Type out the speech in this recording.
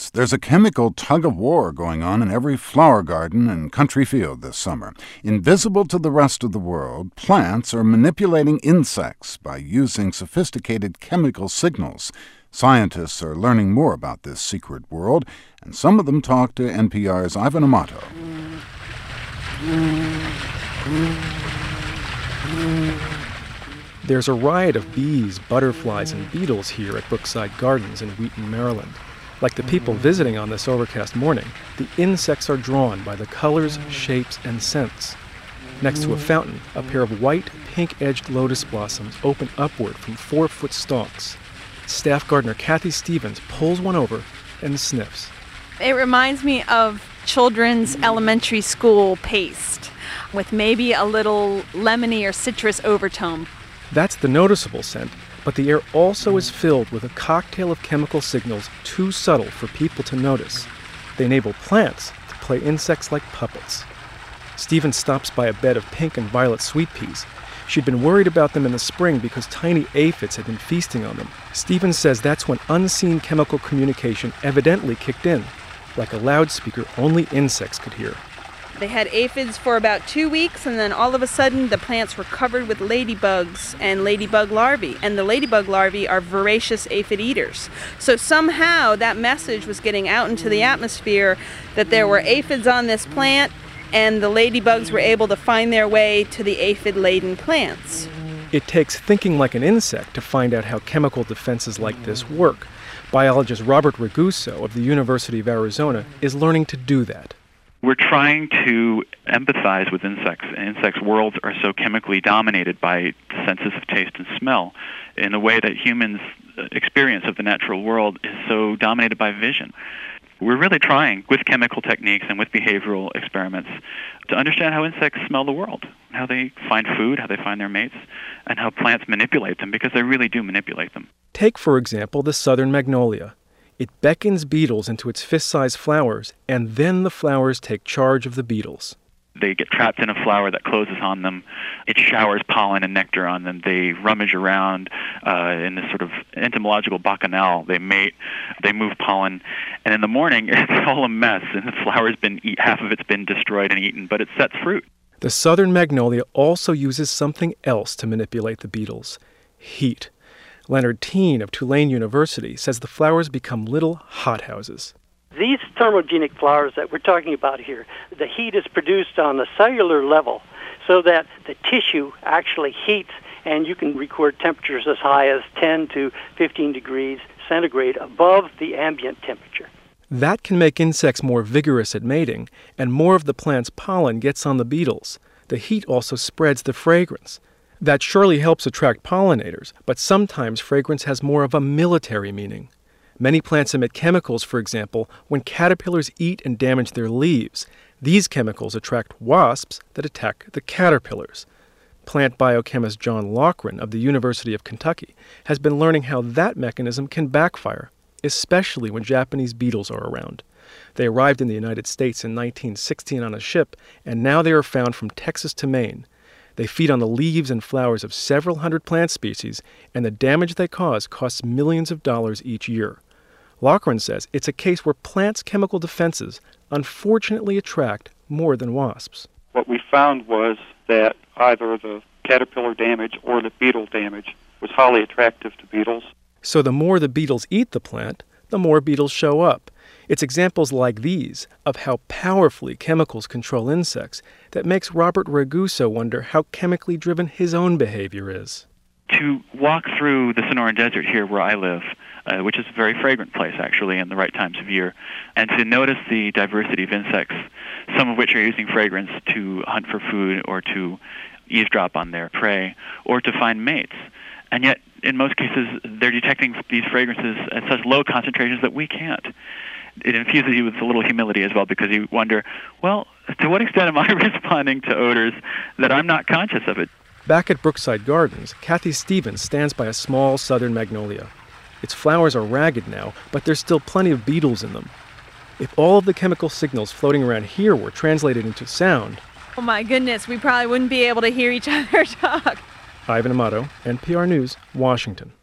Yes, there's a chemical tug-of-war going on in every flower garden and country field this summer. Invisible to the rest of the world, plants are manipulating insects by using sophisticated chemical signals. Scientists are learning more about this secret world, and some of them talk to NPR's Ivan Amato. There's a riot of bees, butterflies, and beetles here at Brookside Gardens in Wheaton, Maryland. Like the people visiting on this overcast morning, the insects are drawn by the colors, shapes, and scents. Next to a fountain, a pair of white, pink-edged lotus blossoms open upward from 4-foot stalks. Staff gardener Kathy Stevens pulls one over and sniffs. It reminds me of children's elementary school paste with maybe a little lemony or citrus overtone. That's the noticeable scent, but the air also is filled with a cocktail of chemical signals too subtle for people to notice. They enable plants to play insects like puppets. Stevens stops by a bed of pink and violet sweet peas. She'd been worried about them in the spring because tiny aphids had been feasting on them. Stevens says that's when unseen chemical communication evidently kicked in, like a loudspeaker only insects could hear. They had aphids for about 2 weeks, and then all of a sudden the plants were covered with ladybugs and ladybug larvae. And the ladybug larvae are voracious aphid eaters. So somehow that message was getting out into the atmosphere that there were aphids on this plant, and the ladybugs were able to find their way to the aphid-laden plants. It takes thinking like an insect to find out how chemical defenses like this work. Biologist Robert Raguso of the University of Arizona is learning to do that. We're trying to empathize with insects. Insects' worlds are so chemically dominated by senses of taste and smell in a way that humans' experience of the natural world is so dominated by vision. We're really trying, with chemical techniques and with behavioral experiments, to understand how insects smell the world, how they find food, how they find their mates, and how plants manipulate them, because they really do manipulate them. Take, for example, the southern magnolia. It beckons beetles into its fist-sized flowers, and then the flowers take charge of the beetles. They get trapped in a flower that closes on them. It showers pollen and nectar on them. They rummage around in this sort of entomological bacchanal. They mate, they move pollen, and in the morning it's all a mess, and the flower's been half of it's been destroyed and eaten, but it sets fruit. The southern magnolia also uses something else to manipulate the beetles: heat. Leonard Teen of Tulane University says the flowers become little hothouses. These thermogenic flowers that we're talking about here, the heat is produced on the cellular level so that the tissue actually heats, and you can record temperatures as high as 10 to 15 degrees centigrade above the ambient temperature. That can make insects more vigorous at mating, and more of the plant's pollen gets on the beetles. The heat also spreads the fragrance. That surely helps attract pollinators, but sometimes fragrance has more of a military meaning. Many plants emit chemicals, for example, when caterpillars eat and damage their leaves. These chemicals attract wasps that attack the caterpillars. Plant biochemist John Loughran of the University of Kentucky has been learning how that mechanism can backfire, especially when Japanese beetles are around. They arrived in the United States in 1916 on a ship, and now they are found from Texas to Maine. They feed on the leaves and flowers of several hundred plant species, and the damage they cause costs millions of dollars each year. Loughran says it's a case where plants' chemical defenses unfortunately attract more than wasps. What we found was that either the caterpillar damage or the beetle damage was highly attractive to beetles. So the more the beetles eat the plant, the more beetles show up. It's examples like these of how powerfully chemicals control insects that makes Robert Raguso wonder how chemically driven his own behavior is. To walk through the Sonoran Desert here where I live, which is a very fragrant place actually in the right times of year, and to notice the diversity of insects, some of which are using fragrance to hunt for food or to eavesdrop on their prey or to find mates. And yet, in most cases, they're detecting these fragrances at such low concentrations that we can't. It infuses you with a little humility as well, because you wonder, well, to what extent am I responding to odors that I'm not conscious of it? Back at Brookside Gardens, Kathy Stevens stands by a small southern magnolia. Its flowers are ragged now, but there's still plenty of beetles in them. If all of the chemical signals floating around here were translated into sound... Oh my goodness, we probably wouldn't be able to hear each other talk. Ivan Amato, NPR News, Washington.